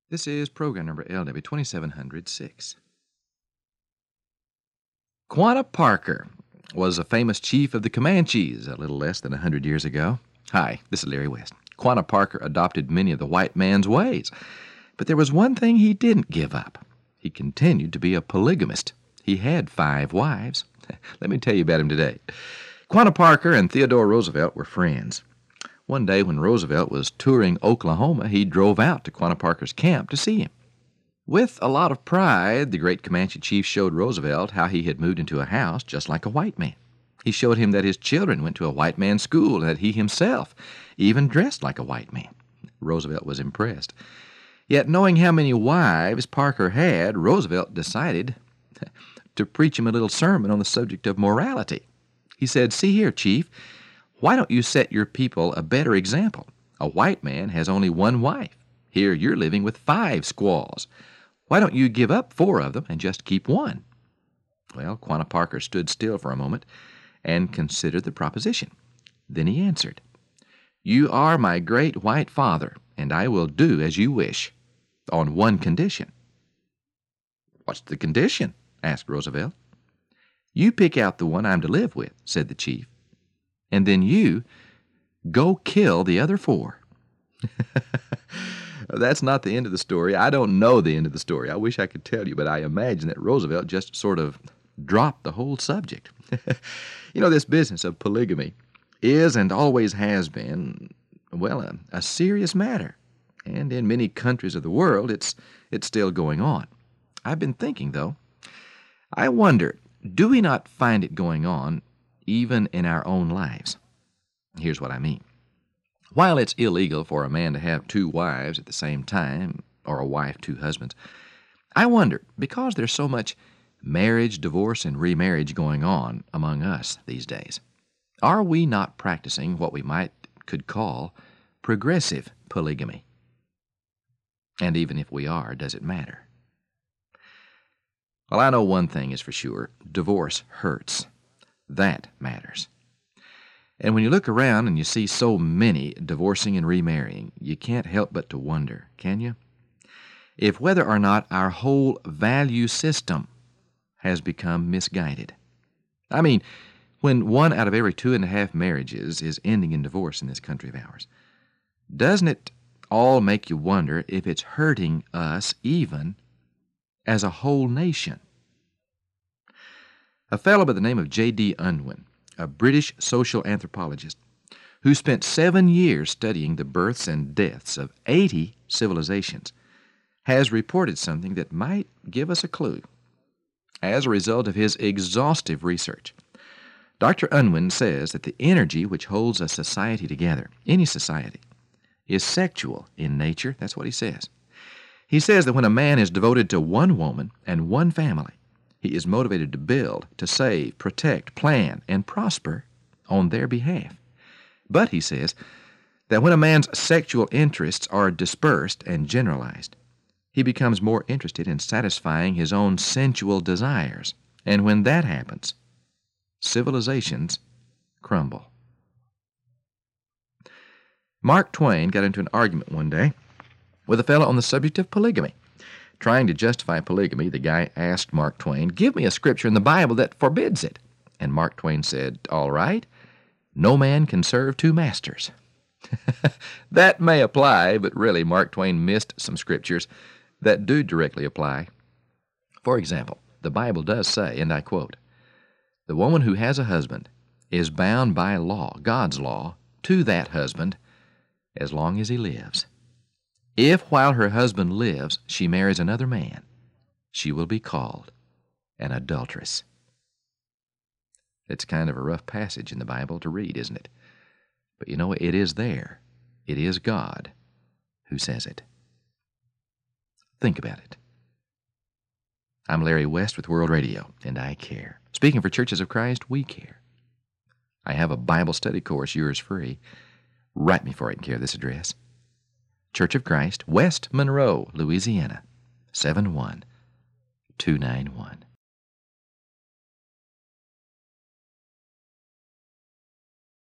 This is program number LW 2706. Quanah Parker was a famous chief of the Comanches a little less than 100 years ago. Hi, this is Larry West. Quanah Parker adopted many of the white man's ways, but there was one thing he didn't give up. He continued to be a polygamist. He had 5 wives. Let me tell you about him today. Quanah Parker and Theodore Roosevelt were friends. One day when Roosevelt was touring Oklahoma, he drove out to Quanah Parker's camp to see him. With a lot of pride, the great Comanche chief showed Roosevelt how he had moved into a house just like a white man. He showed him that his children went to a white man's school and that he himself even dressed like a white man. Roosevelt was impressed. Yet, knowing how many wives Parker had, Roosevelt decided to preach him a little sermon on the subject of morality. He said, "See here, Chief, why don't you set your people a better example? A white man has only 1 wife. Here you're living with 5 squaws. Why don't you give up 4 of them and just keep 1? Well, Quanah Parker stood still for a moment and considered the proposition. Then he answered, "You are my great white father, and I will do as you wish, on one condition." "What's the condition?" asked Roosevelt. "You pick out the one I'm to live with," said the chief, "and then you go kill the other 4. That's not the end of the story. I don't know the end of the story. I wish I could tell you, but I imagine that Roosevelt just sort of dropped the whole subject. This business of polygamy is and always has been, well, a serious matter. And in many countries of the world, it's still going on. I've been thinking, though, I wonder, do we not find it going on even in our own lives? Here's what I mean. While it's illegal for a man to have 2 wives at the same time, or a wife 2 husbands, I wonder, because there's so much marriage, divorce, and remarriage going on among us these days, are we not practicing what we could call progressive polygamy? And even if we are, does it matter? Well, I know one thing is for sure. Divorce hurts. That matters. And when you look around and you see so many divorcing and remarrying, you can't help but to wonder, can you? If whether or not our whole value system has become misguided. I mean, when 1 out of every 2.5 marriages is ending in divorce in this country of ours, doesn't it all make you wonder if it's hurting us even as a whole nation? A fellow by the name of J.D. Unwin, a British social anthropologist who spent 7 years studying the births and deaths of 80 civilizations, has reported something that might give us a clue. As a result of his exhaustive research, Dr. Unwin says that the energy which holds a society together, any society, is sexual in nature. That's what he says. He says that when a man is devoted to 1 woman and 1 family, he is motivated to build, to save, protect, plan, and prosper on their behalf. But he says that when a man's sexual interests are dispersed and generalized, he becomes more interested in satisfying his own sensual desires. And when that happens, civilizations crumble. Mark Twain got into an argument one day with a fellow on the subject of polygamy. Trying to justify polygamy, the guy asked Mark Twain, "Give me a scripture in the Bible that forbids it." And Mark Twain said, "All right, no man can serve 2 masters." That may apply, but really Mark Twain missed some scriptures that do directly apply. For example, the Bible does say, and I quote, "The woman who has a husband is bound by law, God's law, to that husband as long as he lives. If while her husband lives she marries another man, she will be called an adulteress." It's kind of a rough passage in the Bible to read, isn't it? But it is there. It is God who says it. Think about it. I'm Larry West with World Radio, and I care. Speaking for Churches of Christ, we care. I have a Bible study course, yours free. Write me for it in care of this address. Church of Christ, West Monroe, Louisiana, 71291.